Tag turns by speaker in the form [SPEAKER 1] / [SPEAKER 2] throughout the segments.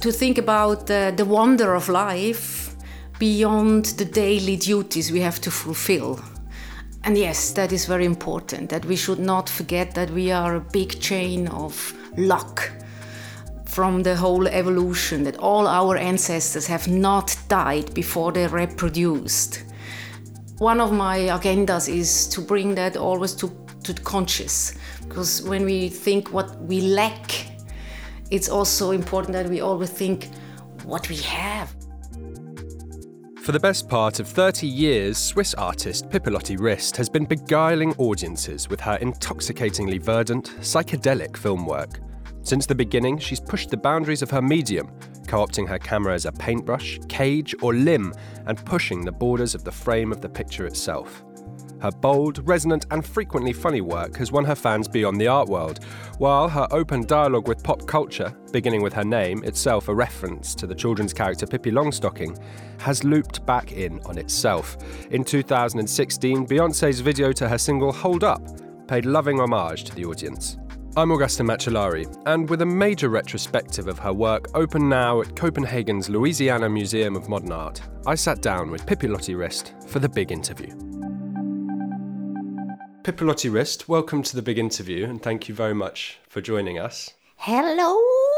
[SPEAKER 1] to think about the wonder of life beyond the daily duties we have to fulfill. And yes, that is very important, that we should not forget that we are a big chain of luck from the whole evolution, that all our ancestors have not died before they reproduced. One of my agendas is to bring that always to conscious, because when we think what we lack, it's also important that we always think what we have.
[SPEAKER 2] For the best part of 30 years, Swiss artist Pipilotti Rist has been beguiling audiences with her intoxicatingly verdant, psychedelic film work. Since the beginning, she's pushed the boundaries of her medium, co-opting her camera as a paintbrush, cage or limb, and pushing the borders of the frame of the picture itself. Her bold, resonant and frequently funny work has won her fans beyond the art world, while her open dialogue with pop culture, beginning with her name, itself a reference to the children's character Pippi Longstocking, has looped back in on itself. In 2016, Beyoncé's video to her single Hold Up paid loving homage to the audience. I'm Augustin Macellari, and with a major retrospective of her work open now at Copenhagen's Louisiana Museum of Modern Art, I sat down with Pipilotti Rist for the big interview. Pipilotti Rist, welcome to the big interview, and thank you very much for joining us.
[SPEAKER 1] Hello,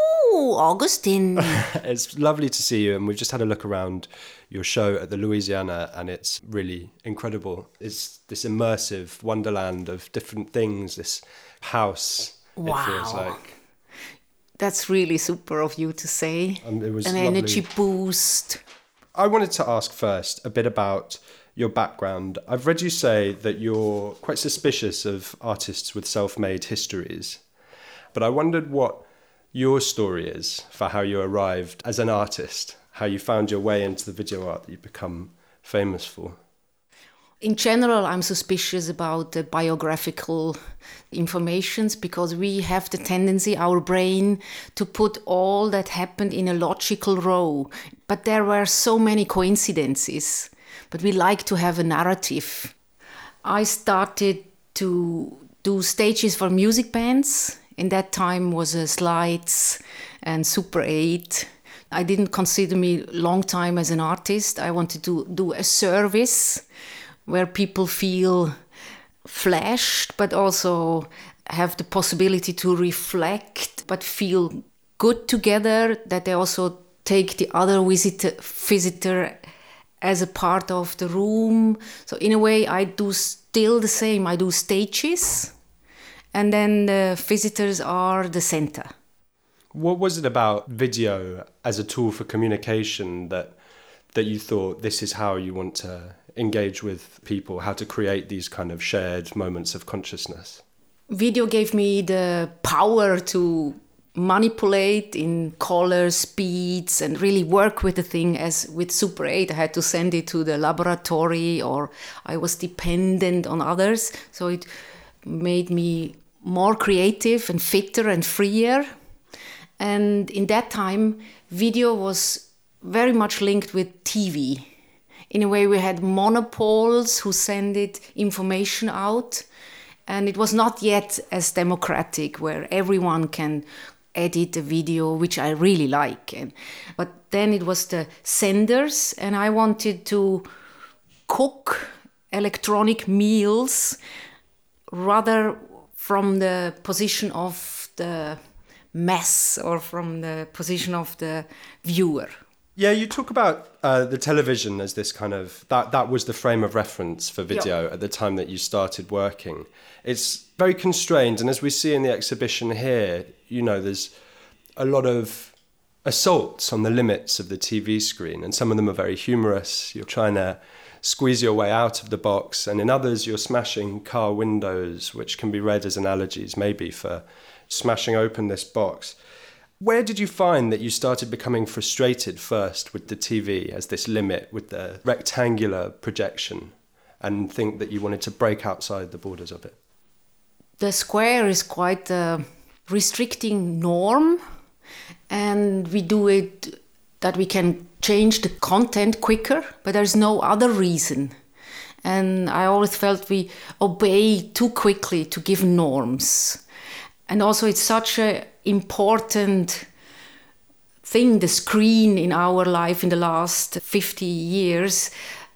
[SPEAKER 1] Augustin.
[SPEAKER 2] It's lovely to see you, and we've just had a look around your show at the Louisiana, and it's really incredible. It's this immersive wonderland of different things, this house,
[SPEAKER 1] wow.
[SPEAKER 2] It feels like.
[SPEAKER 1] That's really super of you to say.
[SPEAKER 2] It was
[SPEAKER 1] an
[SPEAKER 2] lovely.
[SPEAKER 1] Energy boost.
[SPEAKER 2] I wanted to ask first a bit about your background. I've read you say that you're quite suspicious of artists with self-made histories, but I wondered what your story is for how you arrived as an artist, how you found your way into the video art that you've become famous for.
[SPEAKER 1] In general, I'm suspicious about the biographical informations because we have the tendency, our brain, to put all that happened in a logical row. But there were so many coincidences. But we like to have a narrative. I started to do stages for music bands. In that time was Slides and Super 8. I didn't consider me long time as an artist. I wanted to do a service where people feel flashed, but also have the possibility to reflect, but feel good together, that they also take the other visitor as a part of the room. So in a way, I do still the same. I do stages, and then the visitors are the center.
[SPEAKER 2] What was it about video as a tool for communication that you thought this is how you want to engage with people, how to create these kind of shared moments of consciousness?
[SPEAKER 1] Video gave me the power to manipulate in color, speeds, and really work with the thing. As with Super 8, I had to send it to the laboratory, or I was dependent on others. So it made me more creative and fitter and freer. And in that time, video was very much linked with TV. In a way, we had monopoles who sent information out. And it was not yet as democratic, where everyone can edit a video, which I really like. But then it was the senders, and I wanted to cook electronic meals rather from the position of the mass or from the position of the viewer.
[SPEAKER 2] Yeah, you talk about the television as this kind of, that was the frame of reference for video at the time that you started working. It's very constrained, and as we see in the exhibition here, you know, there's a lot of assaults on the limits of the TV screen, and some of them are very humorous. You're trying to squeeze your way out of the box, and in others you're smashing car windows, which can be read as analogies maybe for smashing open this box. Where did you find that you started becoming frustrated first with the TV as this limit, with the rectangular projection, and think that you wanted to break outside the borders of it?
[SPEAKER 1] The square is quite a restricting norm, and we do it that we can change the content quicker, but there's no other reason. And I always felt we obey too quickly to give norms. And also it's such an important thing, the screen in our life in the last 50 years,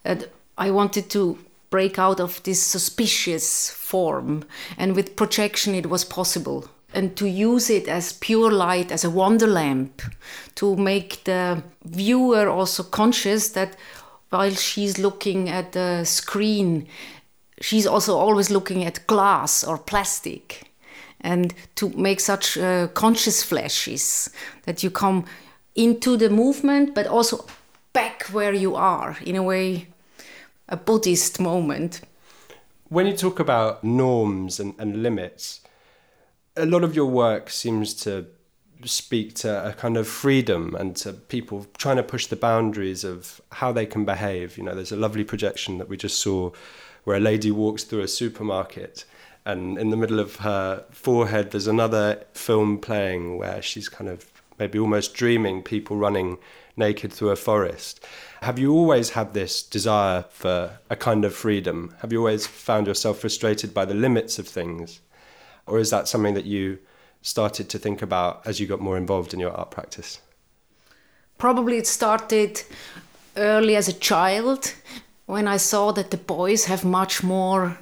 [SPEAKER 1] I wanted to break out of this suspicious form. And with projection, it was possible. And to use it as pure light, as a wonder lamp, to make the viewer also conscious that while she's looking at the screen, she's also always looking at glass or plastic. And to make such conscious flashes that you come into the movement, but also back where you are, in a way, a Buddhist moment.
[SPEAKER 2] When you talk about norms and limits, a lot of your work seems to speak to a kind of freedom and to people trying to push the boundaries of how they can behave. You know, there's a lovely projection that we just saw where a lady walks through a supermarket and in the middle of her forehead there's another film playing where she's kind of maybe almost dreaming people running naked through a forest. Have you always had this desire for a kind of freedom? Have you always found yourself frustrated by the limits of things? Or is that something that you started to think about as you got more involved in your art practice?
[SPEAKER 1] Probably it started early as a child, when I saw that the boys have much more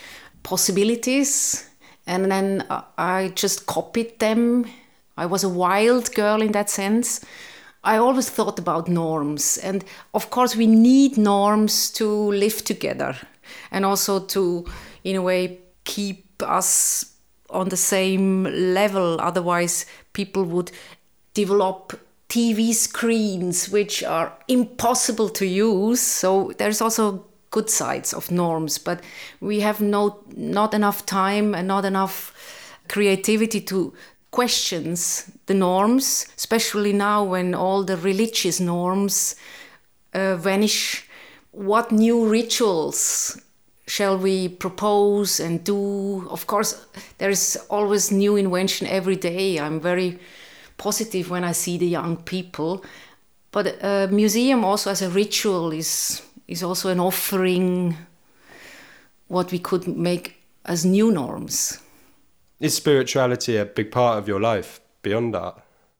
[SPEAKER 1] possibilities, and then I just copied them. I was a wild girl in that sense. I always thought about norms, and of course we need norms to live together and also to, in a way, keep us on the same level. Otherwise people would develop TV screens which are impossible to use. So there's also good sides of norms, but we have not enough time and not enough creativity to questions the norms, especially now when all the religious norms vanish. What new rituals shall we propose and do? Of course, there is always new invention every day. I'm very positive when I see the young people. But a museum also as a ritual is also an offering what we could make as new norms.
[SPEAKER 2] Is spirituality a big part of your life beyond art?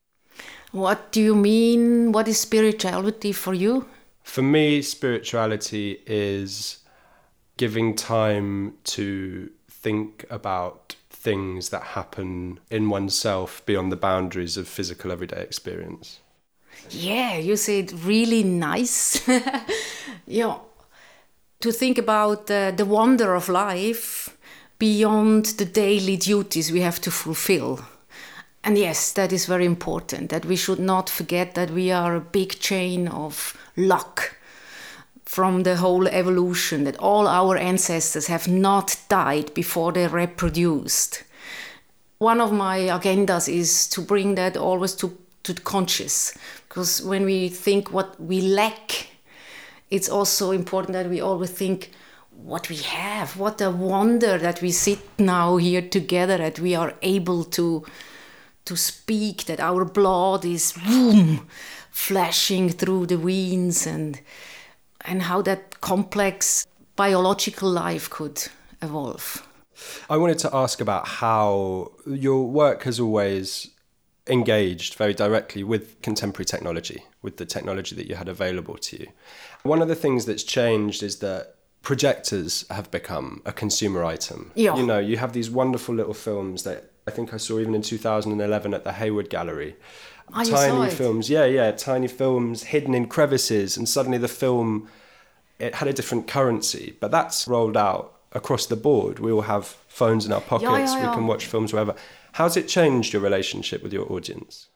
[SPEAKER 1] What do you mean? What is spirituality for you?
[SPEAKER 2] For me, spirituality is giving time to think about things that happen in oneself beyond the boundaries of physical everyday experience.
[SPEAKER 1] Yeah, you say it really nice. Yeah, to think about the wonder of life beyond the daily duties we have to fulfill. And yes, that is very important, that we should not forget that we are a big chain of luck from the whole evolution, that all our ancestors have not died before they reproduced. One of my agendas is to bring that always to the conscious, because when we think what we lack, it's also important that we always think what we have, what a wonder that we sit now here together, that we are able to speak, that our blood is boom, flashing through the veins, and how that complex biological life could evolve.
[SPEAKER 2] I wanted to ask about how your work has always engaged very directly with contemporary technology, with the technology that you had available to you. One of the things that's changed is that projectors have become a consumer item.
[SPEAKER 1] Yeah.
[SPEAKER 2] You know, you have these wonderful little films that I think I saw even in 2011 at the Hayward Gallery. Tiny films, tiny films hidden in crevices, and suddenly the film, it had a different currency. But that's rolled out across the board. We all have phones in our pockets, we can watch films wherever. How's it changed your relationship with your audience?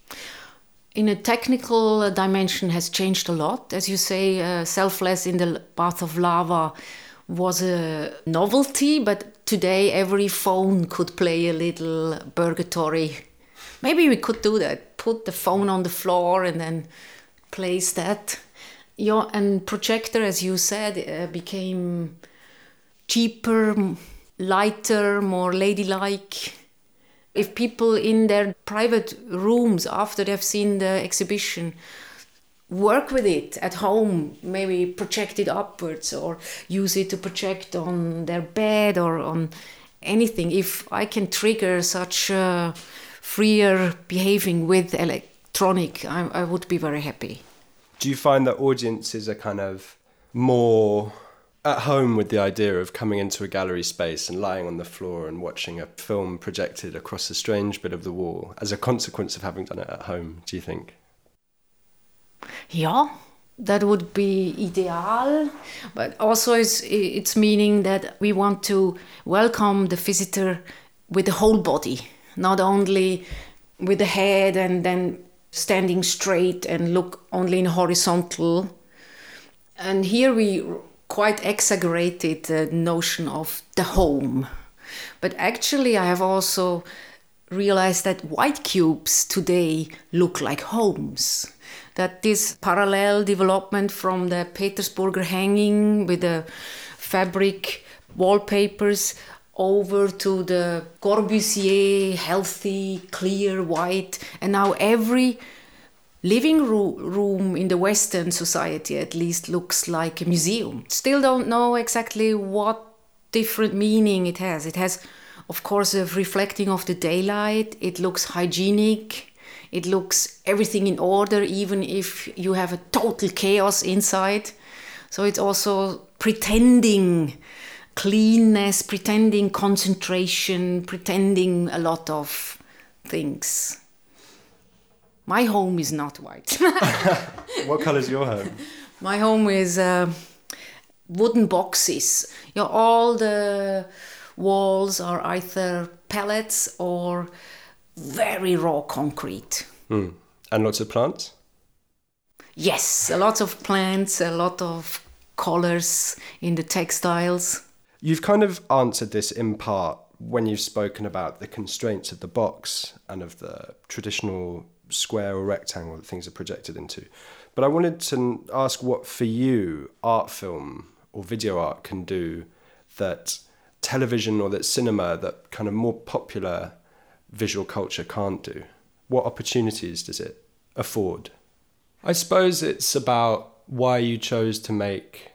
[SPEAKER 1] In a technical dimension has changed a lot. As you say, Selfless in the Bath of Lava was a novelty, but today every phone could play a little Purgatory. Maybe we could do that, put the phone on the floor and then place that. And projector, as you said, became cheaper, lighter, more ladylike. If people in their private rooms after they've seen the exhibition work with it at home, maybe project it upwards or use it to project on their bed or on anything. If I can trigger such freer behaving with electronic, I would be very happy.
[SPEAKER 2] Do you find that audiences are kind of more at home with the idea of coming into a gallery space and lying on the floor and watching a film projected across a strange bit of the wall as a consequence of having done it at home, do you think?
[SPEAKER 1] Yeah, that would be ideal, but also it's meaning that we want to welcome the visitor with the whole body, not only with the head and then standing straight and look only in horizontal. And here we quite exaggerated the notion of the home. But actually I have also realized that white cubes today look like homes. That this parallel development from the Petersburger hanging with the fabric wallpapers over to the Corbusier healthy, clear, white, and now every living room in the Western society at least looks like a museum. Still don't know exactly what different meaning it has. It has, of course, a reflecting of the daylight. It looks hygienic. It looks everything in order, even if you have a total chaos inside. So it's also pretending cleanness, pretending concentration, pretending a lot of things. My home is not white.
[SPEAKER 2] What colour is your home?
[SPEAKER 1] My home is wooden boxes. You know, all the walls are either pallets or very raw concrete.
[SPEAKER 2] Mm. And lots of plants?
[SPEAKER 1] Yes, a lot of plants, a lot of colours in the textiles.
[SPEAKER 2] You've kind of answered this in part when you've spoken about the constraints of the box and of the traditional square or rectangle that things are projected into. But I wanted to ask what, for you, art film or video art can do that television or that cinema, that kind of more popular visual culture can't do. What opportunities does it afford? I suppose it's about why you chose to make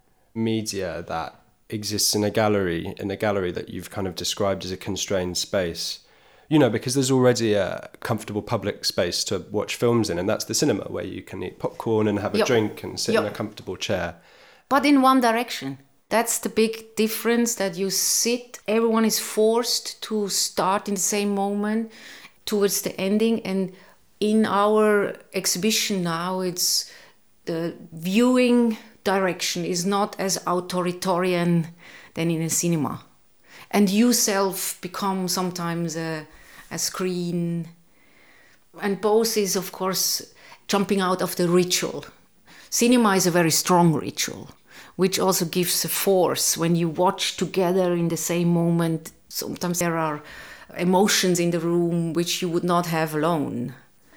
[SPEAKER 2] media that exists in a gallery that you've kind of described as a constrained space. You know, because there's already a comfortable public space to watch films in, and that's the cinema, where you can eat popcorn and have a drink and sit in a comfortable chair.
[SPEAKER 1] But in one direction. That's the big difference, that you sit, everyone is forced to start in the same moment towards the ending. And in our exhibition now, it's the viewing direction is not as authoritarian than in a cinema. And you self become sometimes a screen. And both is, of course, jumping out of the ritual. Cinema is a very strong ritual, which also gives a force. When you watch together in the same moment, sometimes there are emotions in the room which you would not have alone.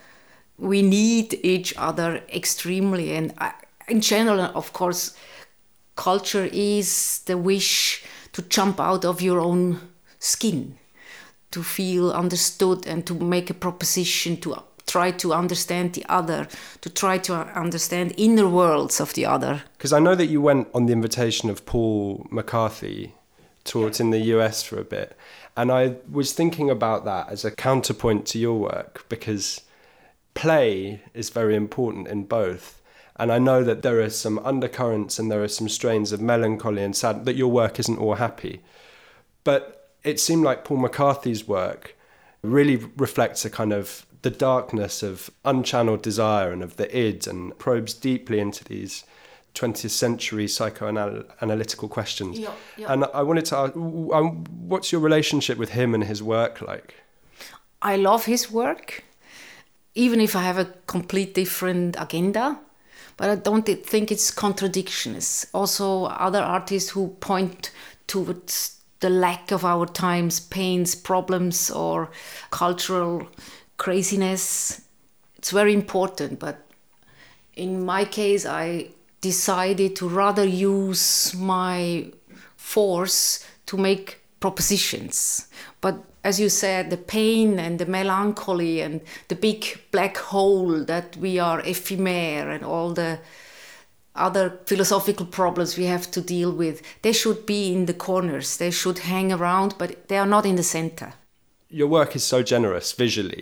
[SPEAKER 1] We need each other extremely. And in general, of course, culture is the wish to jump out of your own skin, to feel understood and to make a proposition, to try to understand the other, to try to understand inner worlds of the other.
[SPEAKER 2] Because I know that you went on the invitation of Paul McCarthy, taught in the US for a bit, and I was thinking about that as a counterpoint to your work, because play is very important in both. And I know that there are some undercurrents and there are some strains of melancholy and sad, that your work isn't all happy. But it seemed like Paul McCarthy's work really reflects a kind of the darkness of unchanneled desire and of the id, and probes deeply into these 20th century psychoanalytical questions.
[SPEAKER 1] Yeah.
[SPEAKER 2] And I wanted to ask, what's your relationship with him and his work like?
[SPEAKER 1] I love his work, even if I have a complete different agenda. But I don't think it's contradictions. Also, other artists who point towards the lack of our times, pains, problems, or cultural craziness. It's very important. But in my case, I decided to rather use my force to make propositions. But as you said, the pain and the melancholy and the big black hole that we are ephemer and all the other philosophical problems we have to deal with, they should be in the corners. They should hang around, but they are not in the center.
[SPEAKER 2] Your work is so generous visually.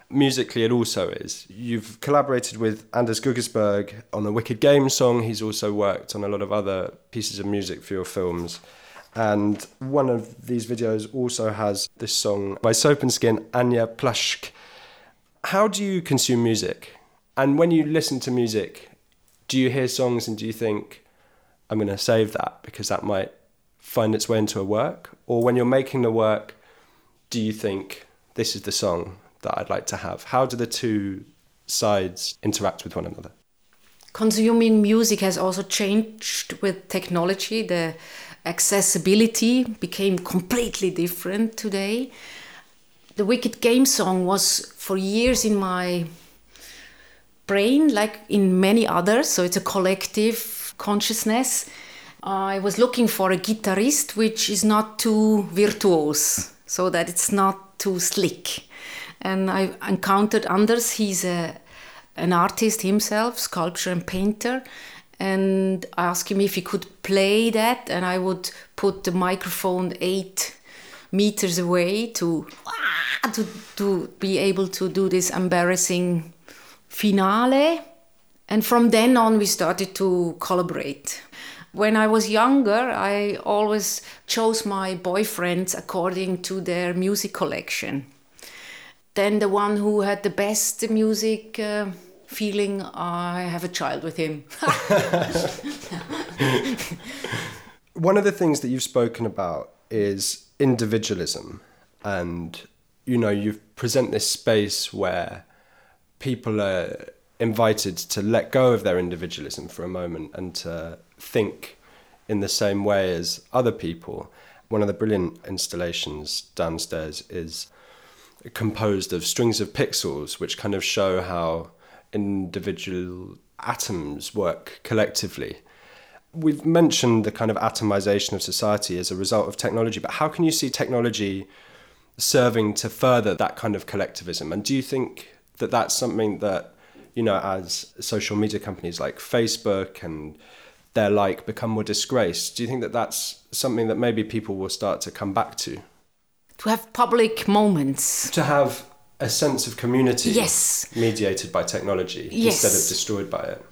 [SPEAKER 2] musically it also is. You've collaborated with Anders Guggersberg on a Wicked Game song. He's also worked on a lot of other pieces of music for your films. And one of these videos also has this song by Soap and Skin, Anja Plaschk. How do you consume music? And when you listen to music, do you hear songs and do you think, I'm going to save that because that might find its way into a work? Or when you're making the work, do you think, this is the song that I'd like to have? How do the two sides interact with one another?
[SPEAKER 1] Consuming music has also changed with technology. The accessibility became completely different today. The Wicked Game song was for years in my brain, like in many others, so it's a collective consciousness. I was looking for a guitarist which is not too virtuose, so that it's not too slick. And I encountered Anders. He's an artist himself, sculptor and painter. And I asked him if he could play that, and I would put the microphone 8 meters away to be able to do this embarrassing finale. And from then on, we started to collaborate. When I was younger, I always chose my boyfriends according to their music collection. Then the one who had the best music feeling, I have a child with him.
[SPEAKER 2] One of the things that you've spoken about is individualism. And, you present this space where people are invited to let go of their individualism for a moment and to think in the same way as other people. One of the brilliant installations downstairs is composed of strings of pixels, which kind of show how individual atoms work collectively. We've mentioned the kind of atomization of society as a result of technology, but how can you see technology serving to further that kind of collectivism? And do you think that that's something that, as social media companies like Facebook and their like become more disgraced, do you think that that's something that maybe people will start to come back to?
[SPEAKER 1] To have public moments.
[SPEAKER 2] To have a sense of community.
[SPEAKER 1] Yes.
[SPEAKER 2] Mediated by technology.
[SPEAKER 1] Yes.
[SPEAKER 2] Instead of destroyed by it.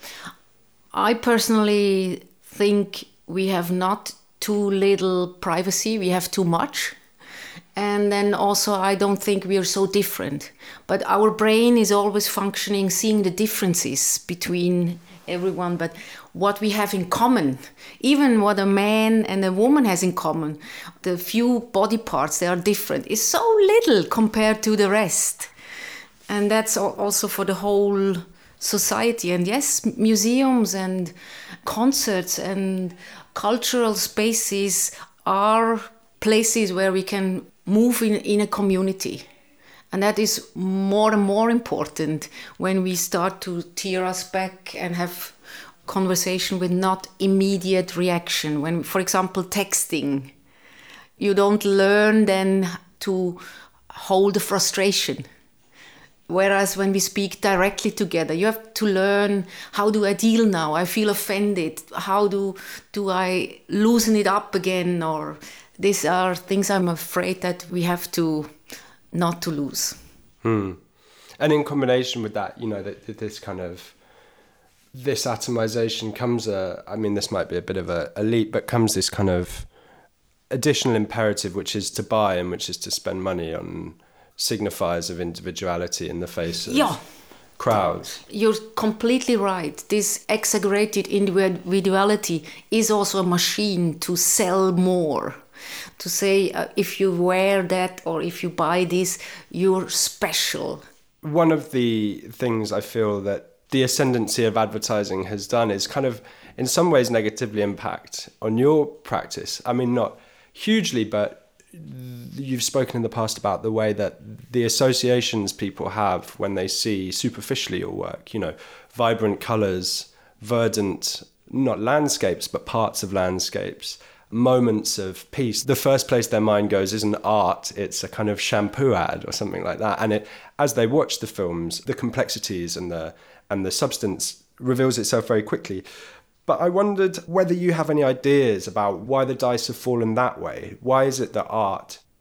[SPEAKER 1] I personally think we have not too little privacy, we have too much. And then also I don't think we are so different. But our brain is always functioning, seeing the differences between everyone, but what we have in common, even what a man and a woman has in common, the few body parts, they are different, is so little compared to the rest. And that's also for the whole society. And yes, museums and concerts and cultural spaces are places where we can move in a community. And that is more and more important when we start to tear us back and have conversation with not immediate reaction. When, for example, texting, you don't learn then to hold the frustration. Whereas when we speak directly together, you have to learn, how do I deal now? I feel offended. How do I loosen it up again? Or these are things I'm afraid that we have to not to lose. And
[SPEAKER 2] in combination with that, this atomization comes this might be a bit of a leap, but comes this kind of additional imperative, which is to buy and which is to spend money on signifiers of individuality in the face of crowds.
[SPEAKER 1] You're completely right. This exaggerated individuality is also a machine to sell more. To say, if you wear that or if you buy this, you're special.
[SPEAKER 2] One of the things I feel that the ascendancy of advertising has done is kind of, in some ways, negatively impact on your practice. I mean, not hugely, but you've spoken in the past about the way that the associations people have when they see superficially your work, vibrant colours, verdant, not landscapes, but parts of landscapes, moments of peace. The first place their mind goes isn't art, it's a kind of shampoo ad or something like that. And as they watch the films, the complexities and the substance reveals itself very quickly. But I wondered whether you have any ideas about why the dice have fallen that way. Why is it that art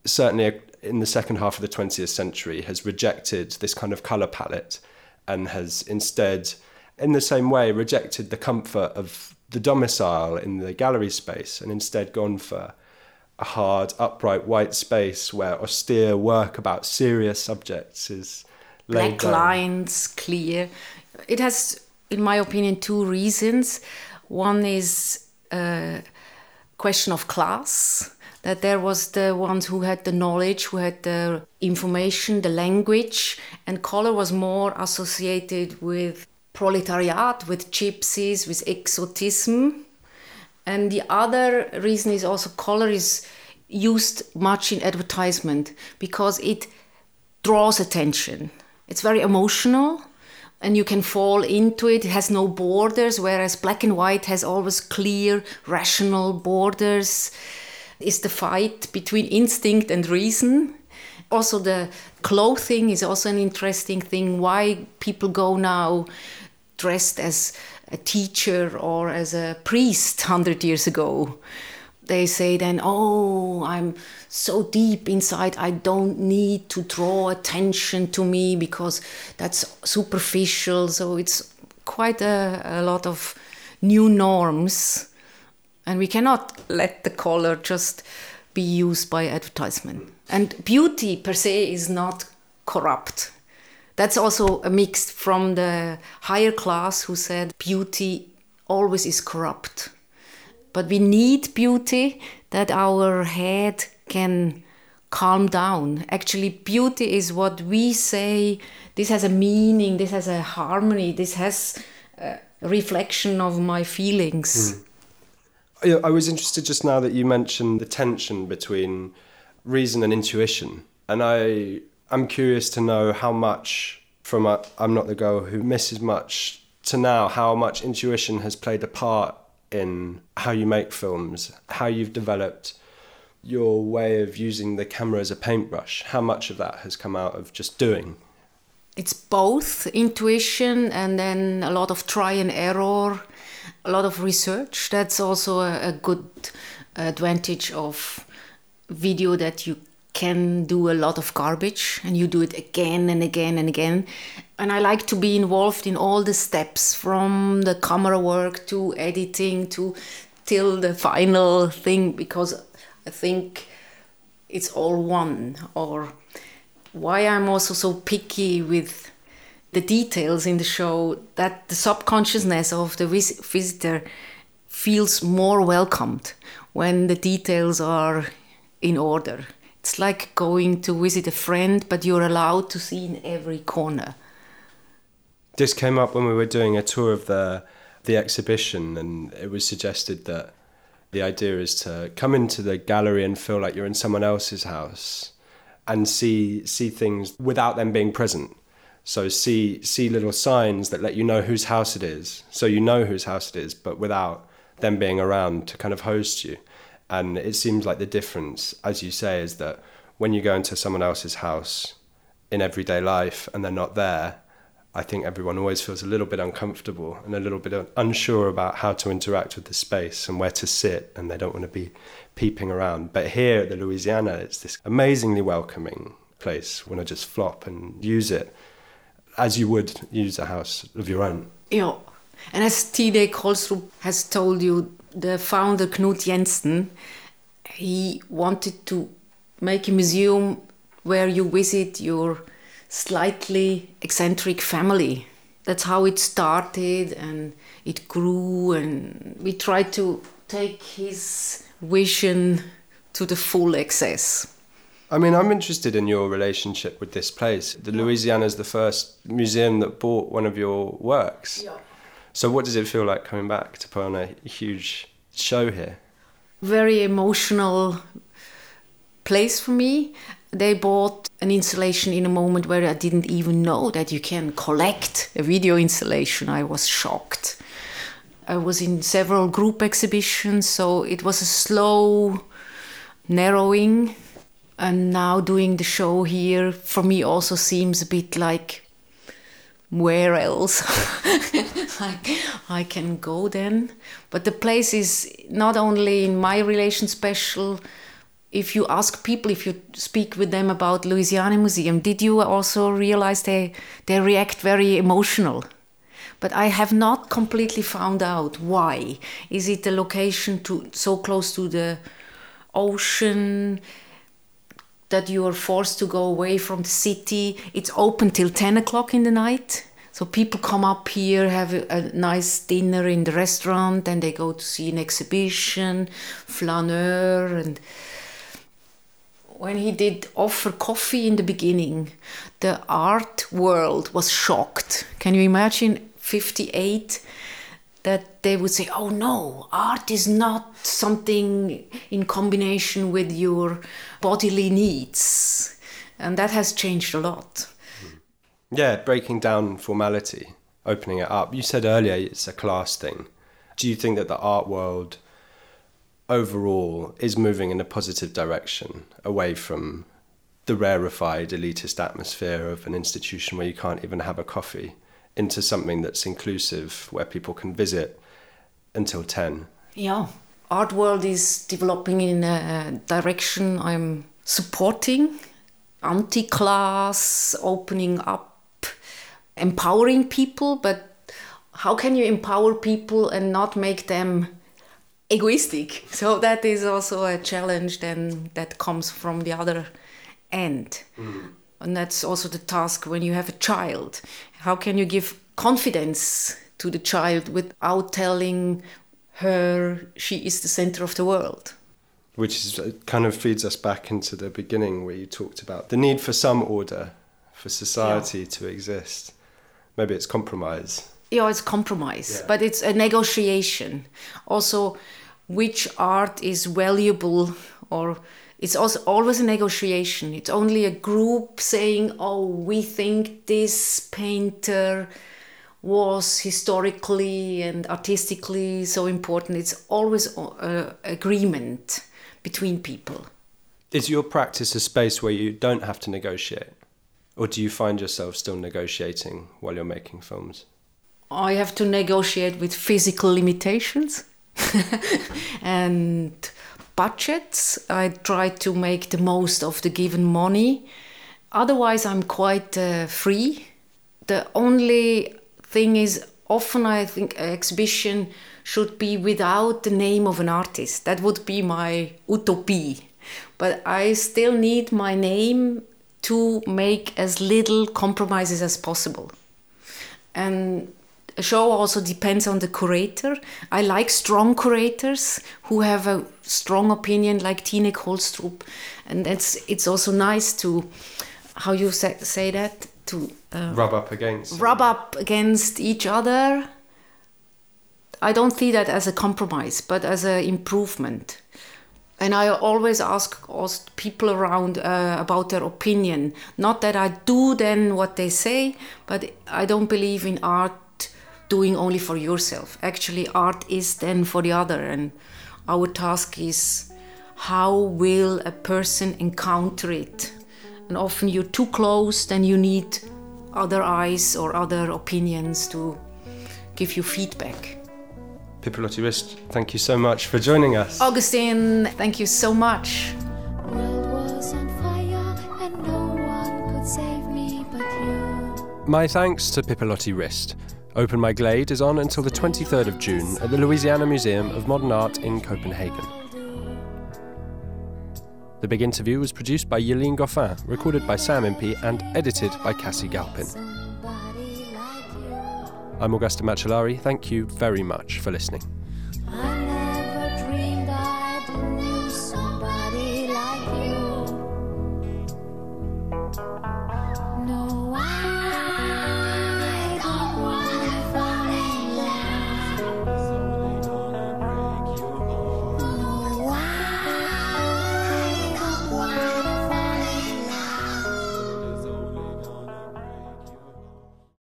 [SPEAKER 2] certainly in the second half of the 20th century, has rejected this kind of colour palette and has instead, in the same way, rejected the comfort of the domicile in the gallery space and instead gone for a hard, upright, white space where austere work about serious subjects is laid
[SPEAKER 1] down. Black lines, clear. It has, in my opinion, two reasons. One is a question of class, that there was the ones who had the knowledge, who had the information, the language, and color was more associated with proletariat, with gypsies, with exotism. And the other reason is also color is used much in advertisement because it draws attention. It's very emotional and you can fall into it. It has no borders, whereas black and white has always clear, rational borders. It's the fight between instinct and reason. Also, the clothing is also an interesting thing. Why people go now dressed as a teacher or as a priest 100 years ago. They say then, oh, I'm so deep inside, I don't need to draw attention to me because that's superficial. So it's quite a lot of new norms. And we cannot let the color just be used by advertisement. And beauty per se is not corrupt. That's also a mix from the higher class who said beauty always is corrupt. But we need beauty that our head can calm down. Actually, beauty is what we say, this has a meaning, this has a harmony, this has a reflection of my feelings.
[SPEAKER 2] I was interested just now that you mentioned the tension between reason and intuition. And I'm curious to know how much, from I'm Not the Girl Who Misses Much to now, how much intuition has played a part in how you make films, how you've developed your way of using the camera as a paintbrush. How much of that has come out of just doing?
[SPEAKER 1] It's both intuition and then a lot of try and error, a lot of research. That's also a good advantage of video, that you can do a lot of garbage and you do it again and again and again. And I like to be involved in all the steps, from the camera work to editing to till the final thing, because I think it's all one. Or why I'm also so picky with the details in the show, that the subconsciousness of the visitor feels more welcomed when the details are in order. It's like going to visit a friend, but you're allowed to see in every corner.
[SPEAKER 2] This came up when we were doing a tour of the exhibition, and it was suggested that the idea is to come into the gallery and feel like you're in someone else's house and see things without them being present. So see little signs that let you know whose house it is. So you know whose house it is, but without them being around to kind of host you. And it seems like the difference, as you say, is that when you go into someone else's house in everyday life and they're not there, I think everyone always feels a little bit uncomfortable and a little bit unsure about how to interact with the space and where to sit, and they don't want to be peeping around. But here at the Louisiana, it's this amazingly welcoming place. You want to just flop and use it as you would use a house of your own.
[SPEAKER 1] Yeah. And as Tide Kolstrup has told you, the founder Knut Jensen, he wanted to make a museum where you visit your slightly eccentric family. That's how it started, and it grew, and we tried to take his vision to the full excess.
[SPEAKER 2] I mean, I'm interested in your relationship with this place. The Louisiana is the first museum that bought one of your works.
[SPEAKER 1] Yeah.
[SPEAKER 2] So what does it feel like coming back to put on a huge show here?
[SPEAKER 1] Very emotional place for me. They bought an installation in a moment where I didn't even know that you can collect a video installation. I was shocked. I was in several group exhibitions, so it was a slow narrowing. And now doing the show here, for me, also seems a bit like, where else I can go then? But the place is not only in my relation special, if you ask people, if you speak with them about Louisiana Museum, did you also realize they react very emotional? But I have not completely found out why. Is it the location so close to the ocean that you are forced to go away from the city? It's open till 10 o'clock in the night. So people come up here, have a nice dinner in the restaurant, and they go to see an exhibition, flaneur. And when he did offer coffee in the beginning, the art world was shocked. Can you imagine 58? That they would say, oh no, art is not something in combination with your bodily needs. And that has changed a lot.
[SPEAKER 2] Yeah, breaking down formality, opening it up. You said earlier it's a class thing. Do you think that the art world overall is moving in a positive direction, away from the rarefied elitist atmosphere of an institution where you can't even have a coffee, into something that's inclusive, where people can visit until 10?
[SPEAKER 1] Yeah, art world is developing in a direction I'm supporting. Anti-class, opening up, empowering people. But how can you empower people and not make them egoistic? So that is also a challenge then that comes from the other end. And that's also the task when you have a child. How can you give confidence to the child without telling her she is the center of the world?
[SPEAKER 2] Which kind of feeds us back into the beginning where you talked about the need for some order, for society to exist. Maybe it's compromise.
[SPEAKER 1] Yeah, it's compromise, but it's a negotiation. Also, which art is valuable, or it's also always a negotiation. It's only a group saying, oh, we think this painter was historically and artistically so important. It's always agreement between people.
[SPEAKER 2] Is your practice a space where you don't have to negotiate? Or do you find yourself still negotiating while you're making films?
[SPEAKER 1] I have to negotiate with physical limitations and budgets. I try to make the most of the given money. Otherwise, I'm quite free. The only thing is, often I think an exhibition should be without the name of an artist. That would be my utopia. But I still need my name to make as little compromises as possible. And a show also depends on the curator. I like strong curators who have a strong opinion, like Tine Kohlstrup. And it's also nice to, how you say that? To
[SPEAKER 2] rub up against
[SPEAKER 1] each other. I don't see that as a compromise, but as an improvement. And I always ask people around about their opinion. Not that I do then what they say, but I don't believe in art doing only for yourself. Actually, art is then for the other. And our task is, how will a person encounter it? And often you're too close, then you need other eyes or other opinions to give you feedback.
[SPEAKER 2] Pipilotti Rist, thank you so much for joining us.
[SPEAKER 1] Augustine, thank you so much.
[SPEAKER 3] World was on fire and no one could save me but you.
[SPEAKER 2] My thanks to Pipilotti Rist. Open My Glade is on until the 23rd of June at the Louisiana Museum of Modern Art in Copenhagen. The Big Interview was produced by Yelene Goffin, recorded by Sam Impey and edited by Cassie Galpin. I'm Augusta Macellari. Thank you very much for listening.